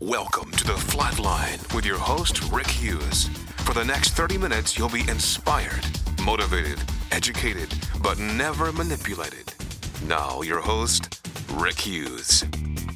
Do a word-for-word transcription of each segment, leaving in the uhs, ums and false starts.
Welcome to The Flatline with your host, Rick Hughes. For the next thirty minutes, you'll be inspired, motivated, educated, but never manipulated. Now, your host, Rick Hughes.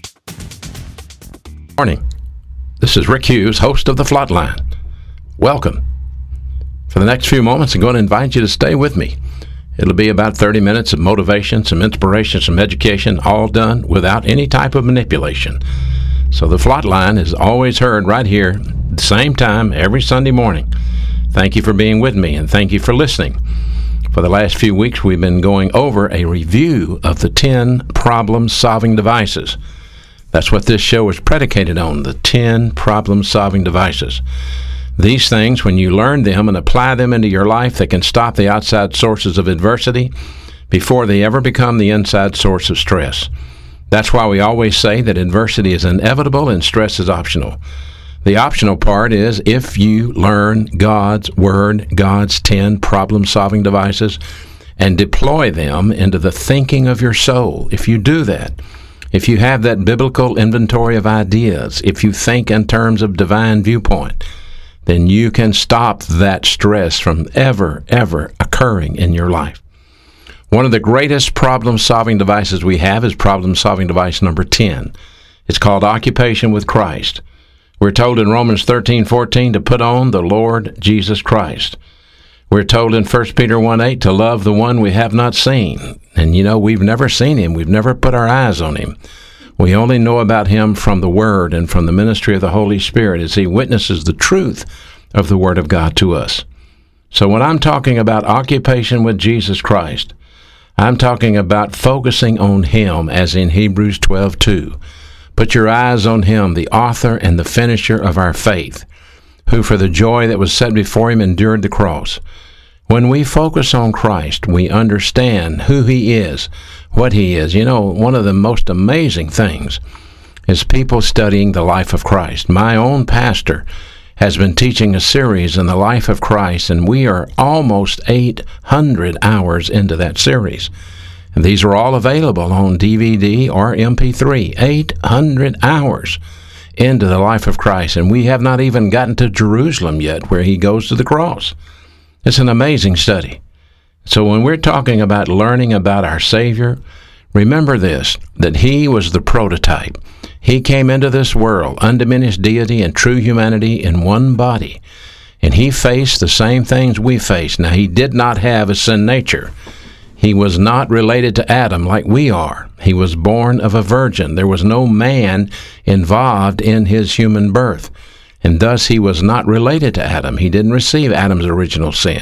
Morning. This is Rick Hughes, host of The Flatline. Welcome. For the next few moments, I'm going to invite you to stay with me. It'll be about thirty minutes of motivation, some inspiration, some education, all done without any type of manipulation. So The Flatline is always heard right here at the same time every Sunday morning. Thank you for being with me, and thank you for listening. For the last few weeks, we've been going over a review of the ten problem-solving devices. That's what this show is predicated on, the ten problem-solving devices. These things, when you learn them and apply them into your life, they can stop the outside sources of adversity before they ever become the inside source of stress. That's why we always say that adversity is inevitable and stress is optional. The optional part is if you learn God's Word, God's ten problem-solving devices, and deploy them into the thinking of your soul. If you do that, if you have that biblical inventory of ideas, if you think in terms of divine viewpoint, then you can stop that stress from ever, ever occurring in your life. One of the greatest problem-solving devices we have is problem-solving device number ten. It's called occupation with Christ. We're told in Romans thirteen fourteen to put on the Lord Jesus Christ. We're told in First Peter one eight to love the one we have not seen. And you know, we've never seen him. We've never put our eyes on him. We only know about him from the Word and from the ministry of the Holy Spirit as he witnesses the truth of the Word of God to us. So when I'm talking about occupation with Jesus Christ, I'm talking about focusing on him as in Hebrews twelve two. Put your eyes on him, the author and the finisher of our faith, who for the joy that was set before him endured the cross. When we focus on Christ, we understand who he is, what he is. You know, one of the most amazing things is people studying the life of Christ. My own pastor has been teaching a series in the life of Christ, and we are almost eight hundred hours into that series. And these are all available on D V D or M P three. eight hundred hours into the life of Christ, and we have not even gotten to Jerusalem yet, where he goes to the cross. It's an amazing study. So when we're talking about learning about our Savior, remember this, that he was the prototype. He came into this world, undiminished deity and true humanity in one body, and he faced the same things we face. Now, he did not have a sin nature. He was not related to Adam like we are. He was born of a virgin. There was no man involved in his human birth. And thus he was not related to Adam. He didn't receive Adam's original sin.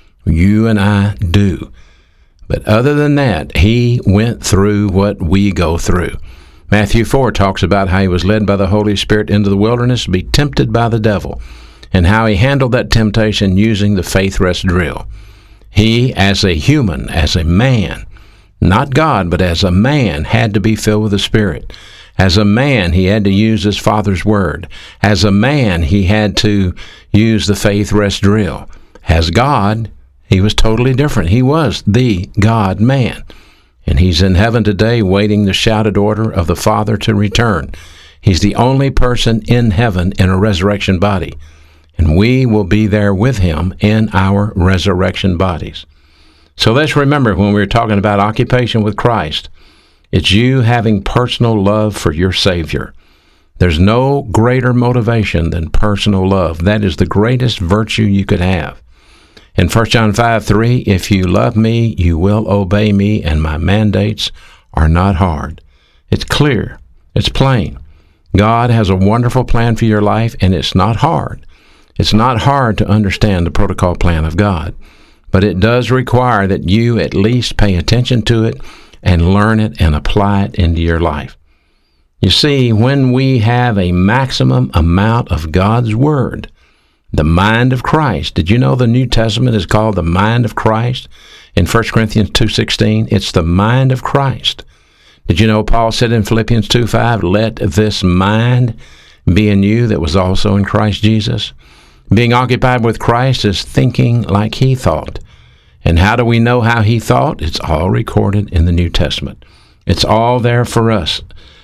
You and I do. But other than that, he went through what we go through. Matthew four talks about how he was led by the Holy Spirit into the wilderness to be tempted by the devil, and how he handled that temptation using the faith rest drill. He, as a human, as a man, not God, but as a man, had to be filled with the Spirit. As a man, he had to use his Father's Word. As a man, he had to use the faith rest drill. As God, he was totally different. He was the God-man. And he's in heaven today waiting the shouted order of the Father to return. He's the only person in heaven in a resurrection body. And we will be there with him in our resurrection bodies. So let's remember, when we're talking about occupation with Christ, it's you having personal love for your Savior. There's no greater motivation than personal love. That is the greatest virtue you could have. In First John five three, if you love me, you will obey me, and my mandates are not hard. It's clear. It's plain. God has a wonderful plan for your life, and it's not hard. It's not hard to understand the protocol plan of God, but it does require that you at least pay attention to it and learn it and apply it into your life. You see, when we have a maximum amount of God's Word, the mind of Christ. Did you know the New Testament is called the mind of Christ? In First Corinthians two sixteen, it's the mind of Christ. Did you know Paul said in Philippians two five, let this mind be in you that was also in Christ Jesus? Being occupied with Christ is thinking like he thought. And how do we know how he thought? It's all recorded in the New Testament. It's all there for us.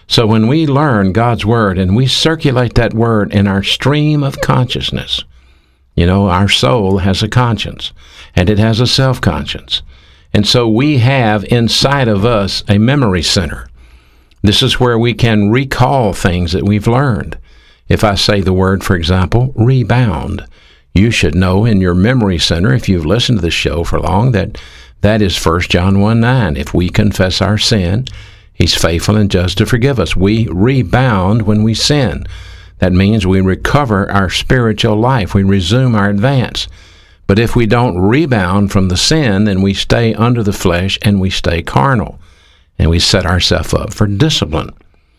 So when we learn God's Word and we circulate that Word in our stream of consciousness, you know, our soul has a conscience, and it has a self-conscience. And so we have inside of us a memory center. This is where we can recall things that we've learned. If I say the word, for example, rebound, you should know in your memory center, if you've listened to this show for long, that that is First John one nine. If we confess our sin, He's faithful and just to forgive us. We rebound when we sin. That means we recover our spiritual life. We resume our advance. But if we don't rebound from the sin, then we stay under the flesh and we stay carnal. And we set ourselves up for discipline.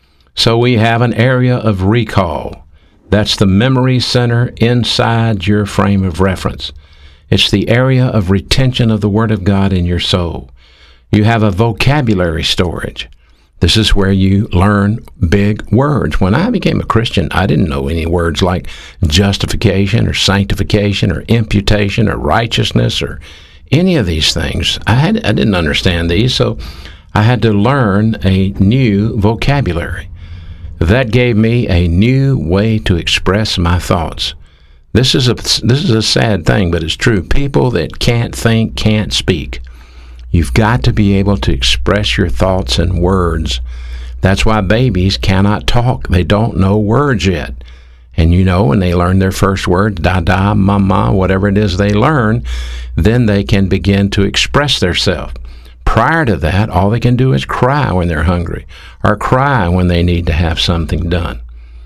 So we have an area of recall. That's the memory center inside your frame of reference. It's the area of retention of the Word of God in your soul. You have a vocabulary storage. This is where you learn big words. When I became a Christian, I didn't know any words like justification or sanctification or imputation or righteousness or any of these things. I had I didn't understand these, so I had to learn a new vocabulary. That gave me a new way to express my thoughts. This is a this is a sad thing, but it's true. People that can't think can't speak. You've got to be able to express your thoughts in words. That's why babies cannot talk. They don't know words yet. And you know, when they learn their first words, da-da, mama, whatever it is they learn, then they can begin to express themselves. Prior to that, all they can do is cry when they're hungry or cry when they need to have something done.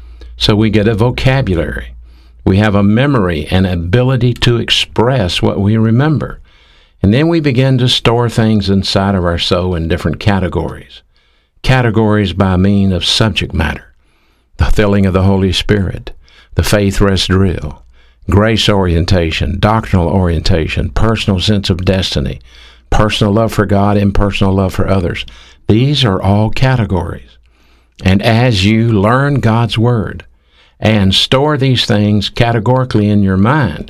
So we get a vocabulary. We have a memory and ability to express what we remember. And then we begin to store things inside of our soul in different categories. Categories by means of subject matter. The filling of the Holy Spirit, the faith rest drill, grace orientation, doctrinal orientation, personal sense of destiny, personal love for God, and personal love for others. These are all categories. And as you learn God's Word and store these things categorically in your mind,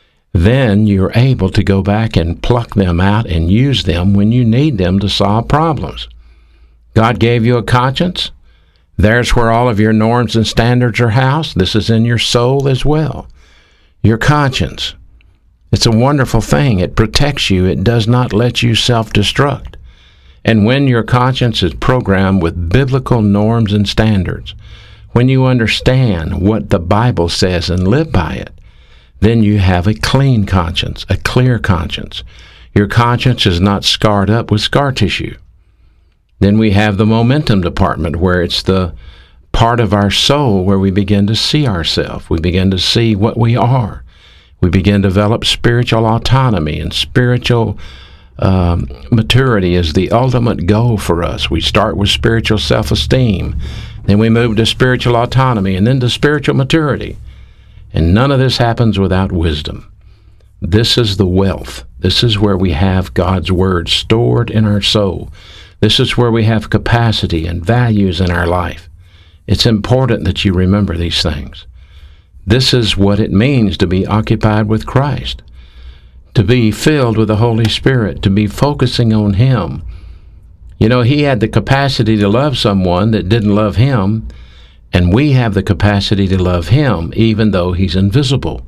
then you're able to go back and pluck them out and use them when you need them to solve problems. God gave you a conscience. There's where all of your norms and standards are housed. This is in your soul as well. Your conscience. It's a wonderful thing. It protects you. It does not let you self-destruct. And when your conscience is programmed with biblical norms and standards, when you understand what the Bible says and live by it, then you have a clean conscience, a clear conscience. Your conscience is not scarred up with scar tissue. Then we have the momentum department, where it's the part of our soul where we begin to see ourselves. We begin to see what we are. We begin to develop spiritual autonomy, and spiritual um, maturity is the ultimate goal for us. We start with spiritual self-esteem, then we move to spiritual autonomy, and then to spiritual maturity. And none of this happens without wisdom. This is the wealth. This is where we have God's Word stored in our soul. This is where we have capacity and values in our life. It's important that you remember these things. This is what it means to be occupied with Christ, to be filled with the Holy Spirit, to be focusing on Him. You know, He had the capacity to love someone that didn't love Him, and we have the capacity to love Him even though He's invisible.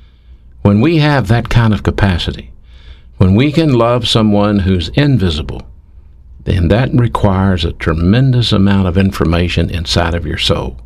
When we have that kind of capacity, when we can love someone who's invisible, then that requires a tremendous amount of information inside of your soul.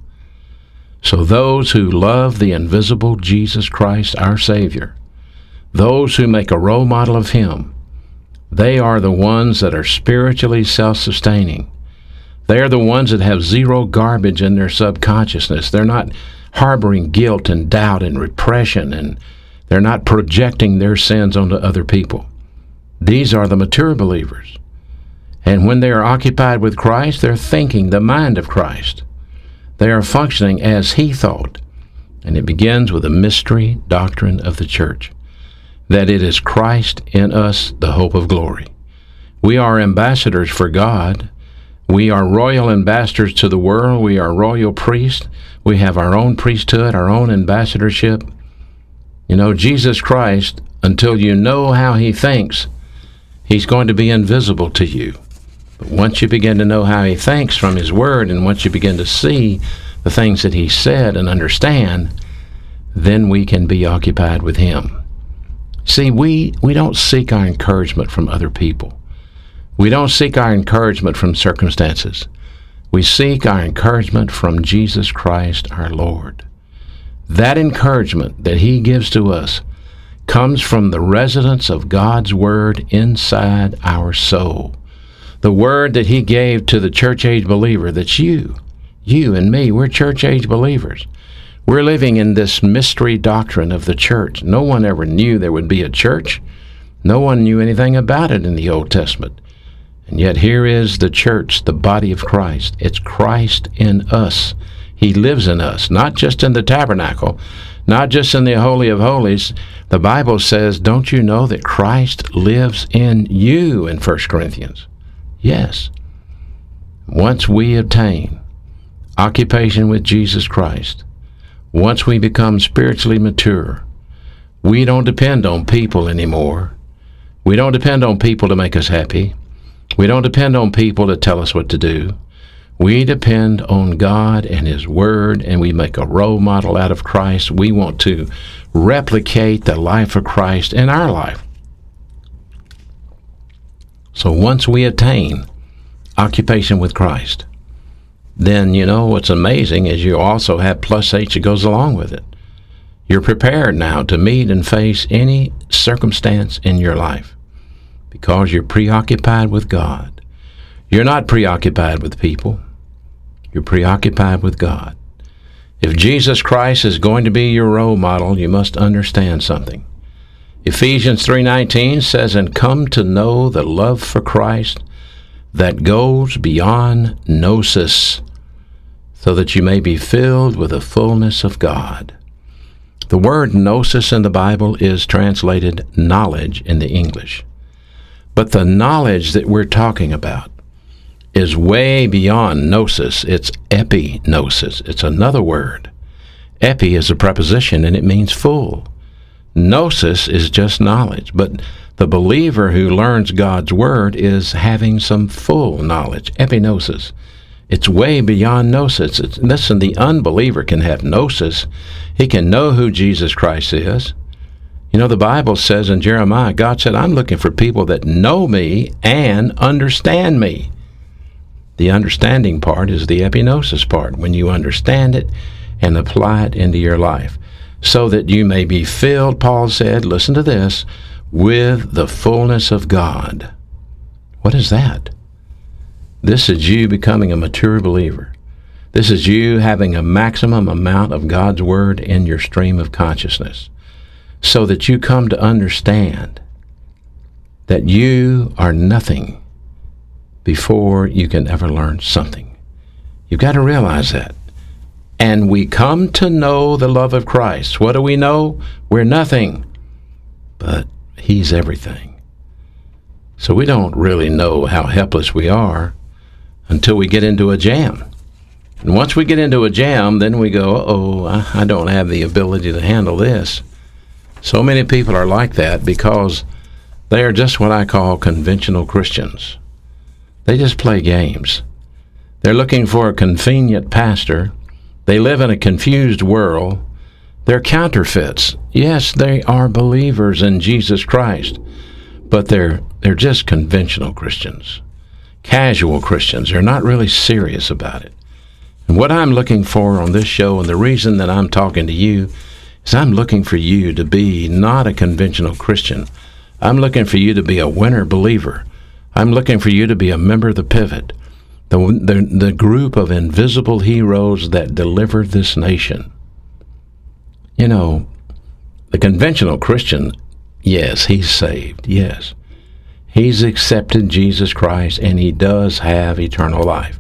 So those who love the invisible Jesus Christ, our Savior, those who make a role model of Him, they are the ones that are spiritually self-sustaining. They are the ones that have zero garbage in their subconsciousness. They're not harboring guilt and doubt and repression, and they're not projecting their sins onto other people. These are the mature believers. And when they are occupied with Christ, they're thinking the mind of Christ. They are functioning as He thought. And it begins with the mystery doctrine of the church, that it is Christ in us, the hope of glory. We are ambassadors for God. We are royal ambassadors to the world. We are royal priests. We have our own priesthood, our own ambassadorship. You know, Jesus Christ, until you know how He thinks, He's going to be invisible to you. But once you begin to know how he thinks from his word, and once you begin to see the things that he said and understand, then we can be occupied with him. See, we, we don't seek our encouragement from other people. We don't seek our encouragement from circumstances. We seek our encouragement from Jesus Christ our Lord. That encouragement that he gives to us comes from the residence of God's word inside our soul. The word that he gave to the church-age believer, that's you, you and me, we're church-age believers. We're living in this mystery doctrine of the church. No one ever knew there would be a church. No one knew anything about it in the Old Testament. And yet here is the church, the body of Christ. It's Christ in us. He lives in us, not just in the tabernacle, not just in the Holy of Holies. The Bible says, don't you know that Christ lives in you in First Corinthians? Yes. Once we obtain occupation with Jesus Christ, once we become spiritually mature, we don't depend on people anymore. We don't depend on people to make us happy. We don't depend on people to tell us what to do. We depend on God and his word, and we make a role model out of Christ. We want to replicate the life of Christ in our life. So once we attain occupation with Christ, then, you know, what's amazing is you also have plus H that goes along with it. You're prepared now to meet and face any circumstance in your life because you're preoccupied with God. You're not preoccupied with people. You're preoccupied with God. If Jesus Christ is going to be your role model, you must understand something. Ephesians three nineteen says, and come to know the love for Christ that goes beyond gnosis, so that you may be filled with the fullness of God. The word gnosis in the Bible is translated knowledge in the English. But the knowledge that we're talking about is way beyond gnosis. It's epignosis. It's another word. Epi is a preposition, and it means full. Gnosis is just knowledge, but the believer who learns God's word is having some full knowledge, epignosis. It's way beyond gnosis. It's, listen, the unbeliever can have gnosis. He can know who Jesus Christ is. You know, the Bible says in Jeremiah, God said, I'm looking for people that know me and understand me. The understanding part is the epignosis part, when you understand it and apply it into your life, so that you may be filled, Paul said, listen to this, with the fullness of God. What is that? This is you becoming a mature believer. This is you having a maximum amount of God's word in your stream of consciousness, so that you come to understand that you are nothing before you can ever learn something. You've got to realize that. And we come to know the love of Christ. What do we know? We're nothing, but he's everything. So we don't really know how helpless we are until we get into a jam. And once we get into a jam, then we go, uh-oh, I, I don't have the ability to handle this. So many people are like that because they are just what I call conventional Christians. They just play games. They're looking for a convenient pastor. They live in a confused world. They're counterfeits. Yes, they are believers in Jesus Christ, but they're they're just conventional Christians, casual Christians. They're not really serious about it. And what I'm looking for on this show, and the reason that I'm talking to you, is I'm looking for you to be not a conventional Christian. I'm looking for you to be a winner believer. I'm looking for you to be a member of the Pivot, the, the, the group of invisible heroes that delivered this nation. You know, the conventional Christian, yes, he's saved, yes. He's accepted Jesus Christ, and he does have eternal life.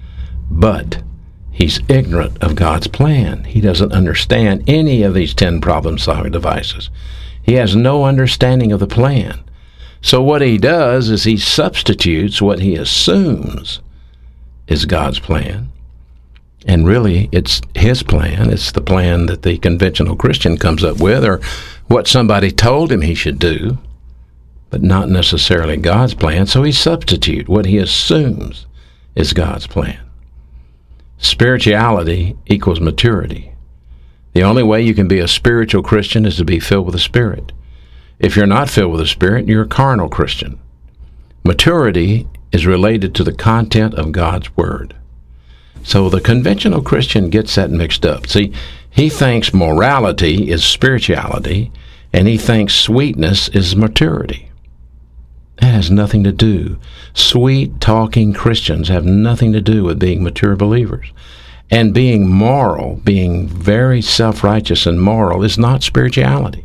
But he's ignorant of God's plan. He doesn't understand any of these ten problem-solving devices. He has no understanding of the plan. So what he does is he substitutes what he assumes is God's plan. And really, it's his plan. It's the plan that the conventional Christian comes up with, or what somebody told him he should do. but not necessarily God's plan, so he substitutes what he assumes is God's plan. Spirituality equals maturity. The only way you can be a spiritual Christian is to be filled with the Spirit. If you're not filled with the Spirit, you're a carnal Christian. Maturity is related to the content of God's Word. So the conventional Christian gets that mixed up. See, he thinks morality is spirituality, and he thinks sweetness is maturity. That has nothing to do. Sweet-talking Christians have nothing to do with being mature believers. And being moral, being very self-righteous and moral, is not spirituality.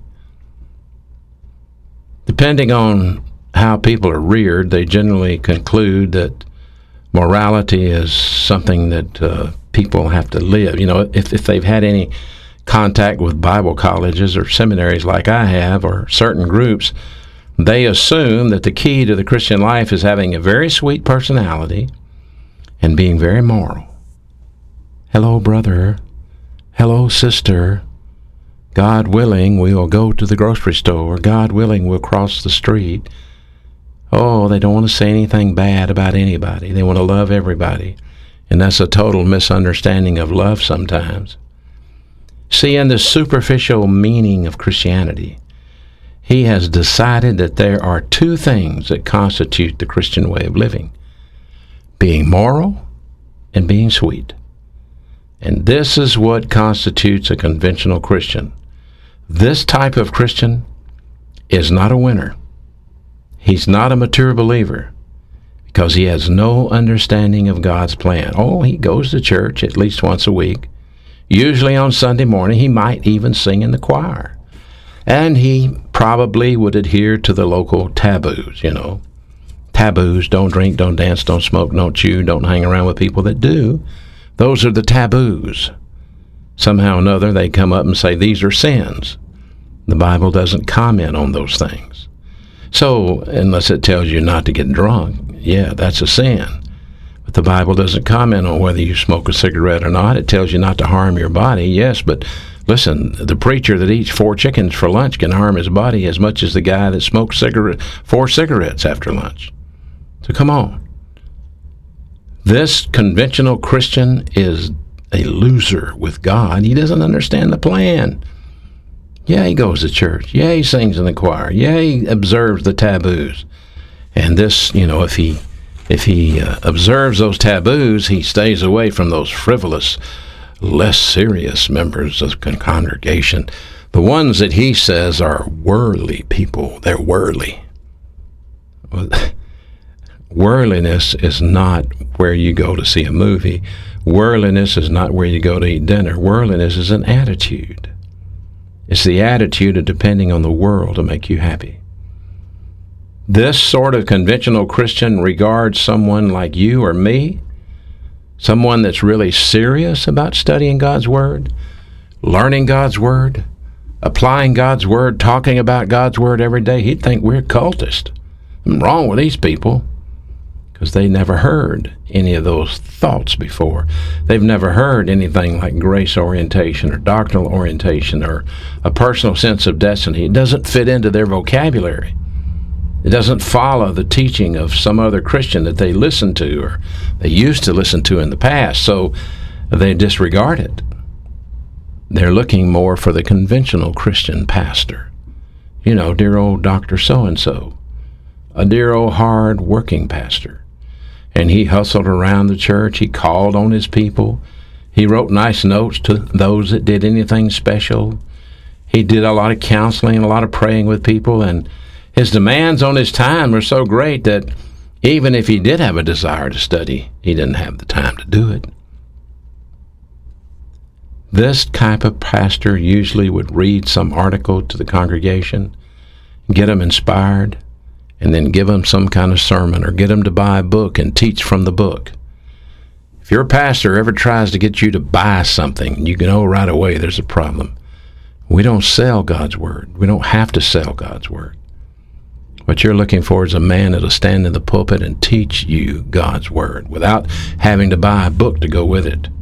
Depending on how people are reared, they generally conclude that morality is something that uh, people have to live. You know, if, if they've had any contact with Bible colleges or seminaries like I have, or certain groups, they assume that the key to the Christian life is having a very sweet personality and being very moral. Hello, brother. Hello, sister. God willing, we'll go to the grocery store. God willing, we'll cross the street. Oh, they don't want to say anything bad about anybody. They want to love everybody. And that's a total misunderstanding of love sometimes. See, in the superficial meaning of Christianity, he has decided that there are two things that constitute the Christian way of living: being moral and being sweet. And this is what constitutes a conventional Christian. This type of Christian is not a winner. He's not a mature believer because he has no understanding of God's plan. Oh, he goes to church at least once a week. Usually on Sunday morning, he might even sing in the choir. And he probably would adhere to the local taboos, you know. Taboos: don't drink, don't dance, don't smoke, don't chew, don't hang around with people that do. Those are the taboos. Somehow or another, they come up and say these are sins. The Bible doesn't comment on those things. So, unless it tells you not to get drunk, yeah, that's a sin. But the Bible doesn't comment on whether you smoke a cigarette or not. It tells you not to harm your body, yes, but listen, the preacher that eats four chickens for lunch can harm his body as much as the guy that smokes cigarette, four cigarettes after lunch. So come on. This conventional Christian is a loser with God. He doesn't understand the plan. Yeah, he goes to church. Yeah, he sings in the choir. Yeah, he observes the taboos. And this, you know, if he if he uh, observes those taboos, he stays away from those frivolous, less serious members of the congregation. The ones that he says are worldly people. They're worldly. Well, worldliness is not where you go to see a movie. Worldliness is not where you go to eat dinner. Worldliness is an attitude. It's the attitude of depending on the world to make you happy. This sort of conventional Christian regards someone like you or me, someone that's really serious about studying God's Word, learning God's Word, applying God's Word, talking about God's Word every day. He'd think we're cultists. What's wrong with these people? Because they never heard any of those thoughts before. They've never heard anything like grace orientation or doctrinal orientation or a personal sense of destiny. It doesn't fit into their vocabulary. It doesn't follow the teaching of some other Christian that they listen to or they used to listen to in the past, so they disregard it. They're looking more for the conventional Christian pastor. You know, dear old Doctor So-and-so, a dear old hard-working pastor. And he hustled around the church. He called on his people. He wrote nice notes to those that did anything special. He did a lot of counseling, a lot of praying with people, and his demands on his time were so great that even if he did have a desire to study, he didn't have the time to do it. This type of pastor usually would read some article to the congregation, get them inspired, and then give them some kind of sermon or get them to buy a book and teach from the book. If your pastor ever tries to get you to buy something, you know right away there's a problem. We don't sell God's Word. We don't have to sell God's Word. What you're looking for is a man that'll stand in the pulpit and teach you God's Word without having to buy a book to go with it.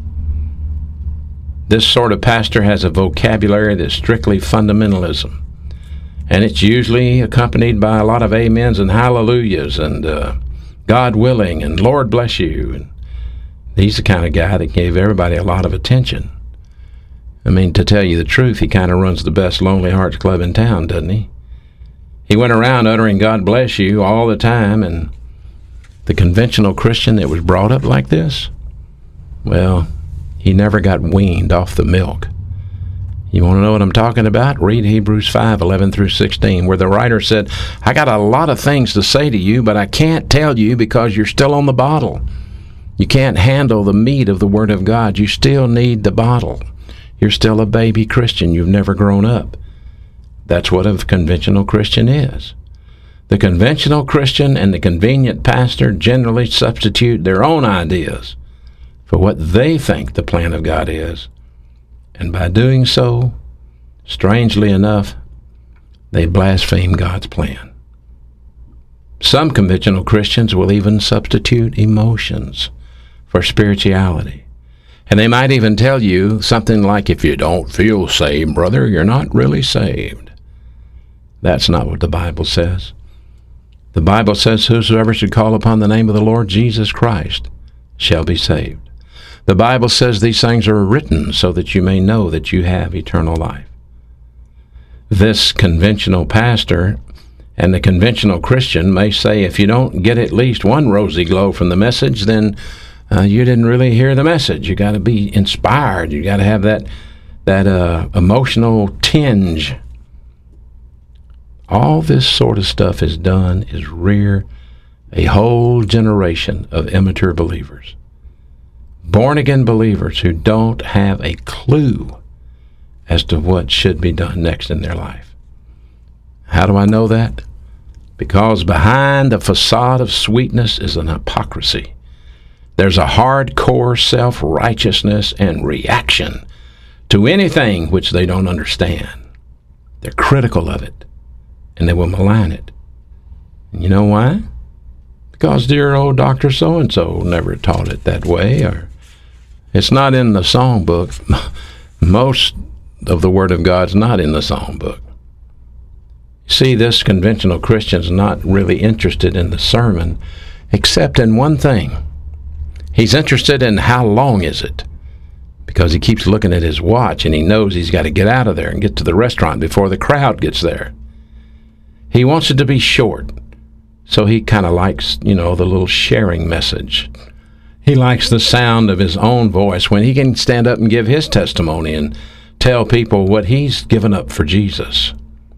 This sort of pastor has a vocabulary that's strictly fundamentalism. And it's usually accompanied by a lot of amens and hallelujahs and uh, God willing and Lord bless you. And he's the kind of guy that gave everybody a lot of attention. I mean, to tell you the truth, he kind of runs the best Lonely Hearts Club in town, doesn't he? He went around uttering God bless you all the time, and the conventional Christian that was brought up like this, well, he never got weaned off the milk. You want to know what I'm talking about? Read Hebrews five, eleven through sixteen, where the writer said, I got a lot of things to say to you, but I can't tell you because you're still on the bottle. You can't handle the meat of the Word of God. You still need the bottle. You're still a baby Christian. You've never grown up. That's what a conventional Christian is. The conventional Christian and the convenient pastor generally substitute their own ideas for what they think the plan of God is. And by doing so, strangely enough, they blaspheme God's plan. Some conventional Christians will even substitute emotions for spirituality. And they might even tell you something like, if you don't feel saved, brother, you're not really saved. That's not what the Bible says. The Bible says, whosoever should call upon the name of the Lord Jesus Christ shall be saved. The Bible says these things are written so that you may know that you have eternal life. This conventional pastor and the conventional Christian may say, if you don't get at least one rosy glow from the message, then uh, you didn't really hear the message. You got to be inspired. You got to have that that uh, emotional tinge. All this sort of stuff is done is rear a whole generation of immature believers. Born-again believers who don't have a clue as to what should be done next in their life. How do I know that? Because behind the facade of sweetness is an hypocrisy. There's a hardcore self-righteousness and reaction to anything which they don't understand. They're critical of it, and they will malign it. And you know why? Because dear old Doctor So-and-so never taught it that way, or it's not in the songbook. Most of the Word of God's not in the songbook. See, this conventional Christian's not really interested in the sermon, except in one thing. He's interested in how long is it, because he keeps looking at his watch and he knows he's got to get out of there and get to the restaurant before the crowd gets there. He wants it to be short, so he kind of likes, you know, the little sharing message. He likes the sound of his own voice when he can stand up and give his testimony and tell people what he's given up for Jesus.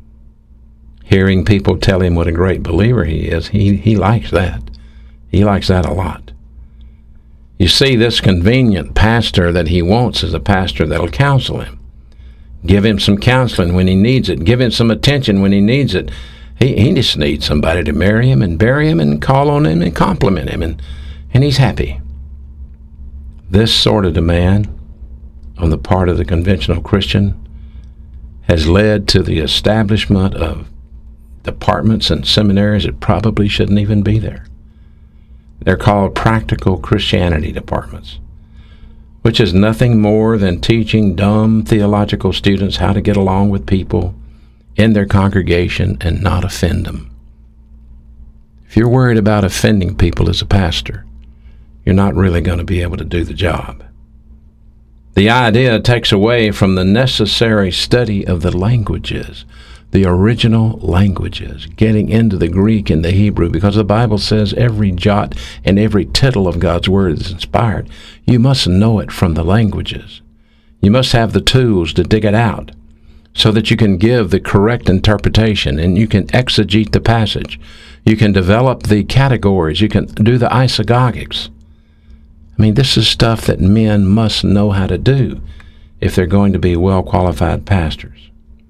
Hearing people tell him what a great believer he is, he, he likes that. He likes that a lot. You see, this convenient pastor that he wants is a pastor that'll counsel him. Give him some counseling when he needs it. Give him some attention when he needs it. He, he just needs somebody to marry him and bury him and call on him and compliment him, and, and he's happy. This sort of demand on the part of the conventional Christian has led to the establishment of departments and seminaries that probably shouldn't even be there. They're called practical Christianity departments, which is nothing more than teaching dumb theological students how to get along with people in their congregation and not offend them. If you're worried about offending people as a pastor, you're not really going to be able to do the job. The idea takes away from the necessary study of the languages, the original languages, getting into the Greek and the Hebrew, because the Bible says every jot and every tittle of God's Word is inspired. You must know it from the languages. You must have the tools to dig it out so that you can give the correct interpretation and you can exegete the passage. You can develop the categories. You can do the isagogics. I mean, this is stuff that men must know how to do if they're going to be well-qualified pastors.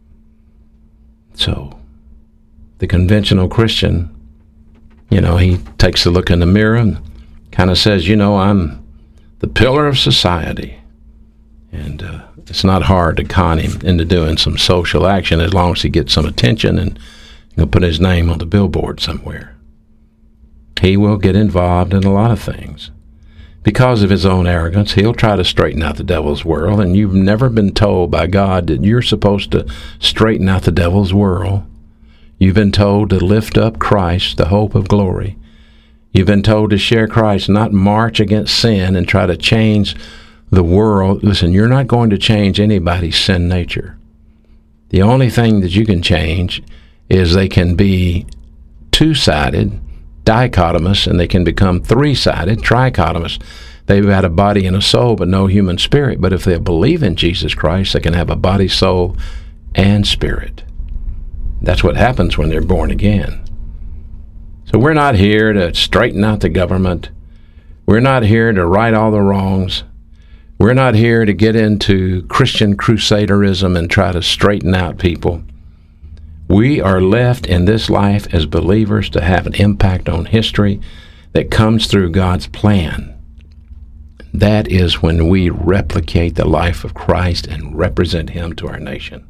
So, the conventional Christian, you know, he takes a look in the mirror and kind of says, you know, I'm the pillar of society. And uh, it's not hard to con him into doing some social action as long as he gets some attention and he'll put his name on the billboard somewhere. He will get involved in a lot of things. Because of his own arrogance, he'll try to straighten out the devil's world, and you've never been told by God that you're supposed to straighten out the devil's world. You've been told to lift up Christ, the hope of glory. You've been told to share Christ, not march against sin and try to change the world. Listen, you're not going to change anybody's sin nature. The only thing that you can change is they can be two-sided, dichotomous, and they can become three-sided, trichotomous. They've got a body and a soul, but no human spirit. But if they believe in Jesus Christ, they can have a body, soul, and spirit. That's what happens when they're born again. So we're not here to straighten out the government. We're not here to right all the wrongs. We're not here to get into Christian crusaderism and try to straighten out people. We are left in this life as believers to have an impact on history that comes through God's plan. That is when we replicate the life of Christ and represent Him to our nation.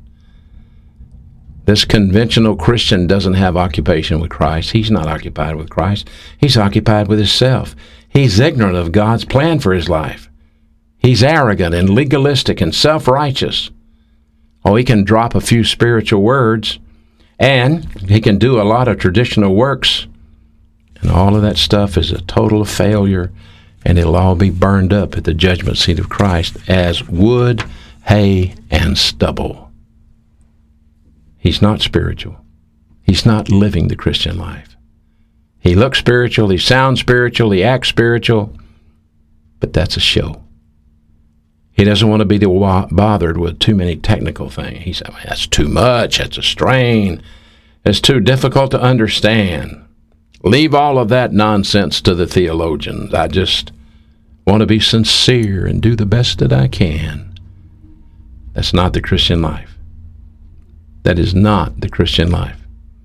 This conventional Christian doesn't have occupation with Christ. He's not occupied with Christ. He's occupied with himself. He's ignorant of God's plan for his life. He's arrogant and legalistic and self-righteous. Oh, he can drop a few spiritual words, and he can do a lot of traditional works, and all of that stuff is a total failure, and it'll all be burned up at the judgment seat of Christ as wood, hay, and stubble. He's not spiritual. He's not living the Christian life. He looks spiritual, he sounds spiritual, he acts spiritual, but that's a show. He doesn't want to be bothered with too many technical things. He said, that's too much, that's a strain, it's too difficult to understand. Leave all of that nonsense to the theologians. I just want to be sincere and do the best that I can. That's not the Christian life. That is not the Christian life.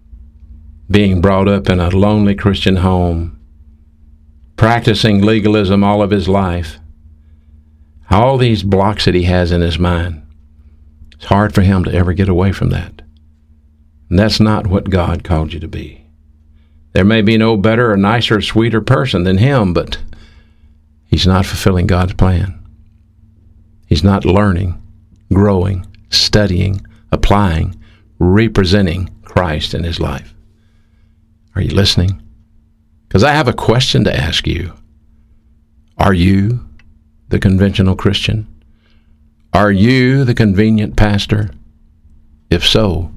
Being brought up in a lonely Christian home, practicing legalism all of his life, all these blocks that he has in his mind, it's hard for him to ever get away from that. And that's not what God called you to be. There may be no better or nicer or sweeter person than him, but he's not fulfilling God's plan. He's not learning, growing, studying, applying, representing Christ in his life. Are you listening? Because I have a question to ask you. Are you the conventional Christian? Are you the convenient pastor? If so,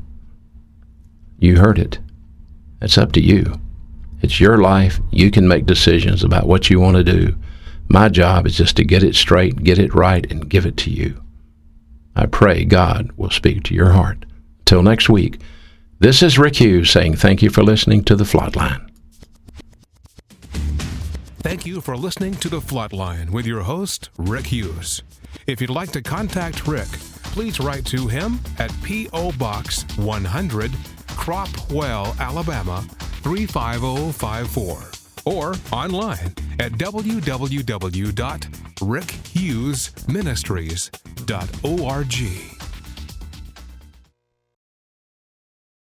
you heard it. It's up to you. It's your life. You can make decisions about what you want to do. My job is just to get it straight, get it right, and give it to you. I pray God will speak to your heart. Till next week, this is Rick Hughes saying thank you for listening to The Flatline. Thank you for listening to The Flatline with your host, Rick Hughes. If you'd like to contact Rick, please write to him at P O. Box one hundred, Cropwell, Alabama three five zero five four, or online at w w w dot rick hughes ministries dot org.